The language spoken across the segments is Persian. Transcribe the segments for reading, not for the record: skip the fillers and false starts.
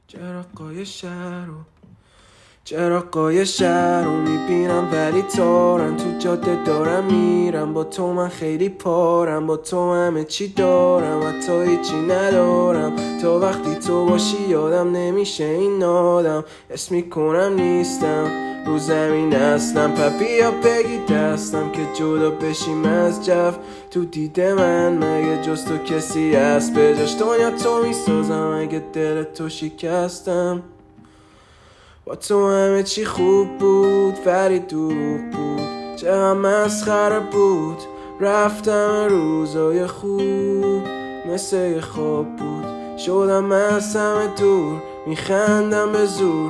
چراغای شهر رو میبینم ولی تارم، تو جاده دارم میرم، با تو من خیلی پارم، با تو همه چی دارم حتی هیچی ندارم. تا وقتی تو باشی یادم نمیشه این آدم، اسم میکنم نیستم رو زمین اصلا. بیا بگی دستم که جدا بشیم از جو، تو دید من مگه جز تو کسی هست به جاش دنیا تو میسازم اگه دل تو شکستم. با تو همه چی خوب بود ولی دروغ بود، چقدر مسخره بود. رفتم روزای خوب مثل یه خواب بود، شدم از همه دور میخندم به زور.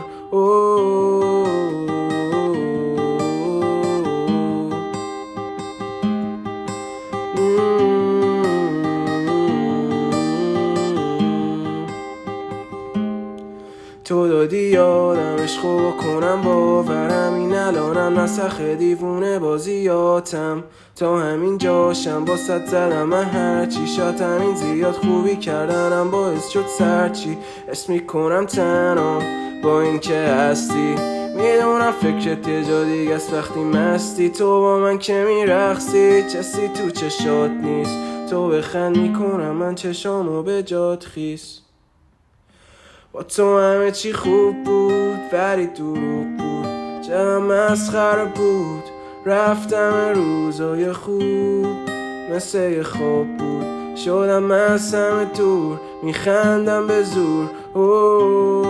تو دادی یادم عشقو بکنم باورم، این الانم نسخ دیوونه بازیاتم. تا همین جاشم باست زدم من هرچی، شاید همین زیاد خوبی کردنم باعث شد سرچی. اسم میکنم تنام با این که هستی، میدونم فکرت یه جا دیگه است وقتی مستی. تو با من که میرقصی چسی تو چشات نیست، تو بخند میکنم من چشامو به جات خیس. با تو همه چی خوب بود ولی دروغ بود، چقدر مسخره بود. رفتم روزای خوب مثل یه خواب بود، شدم از همه دور میخندم به زور.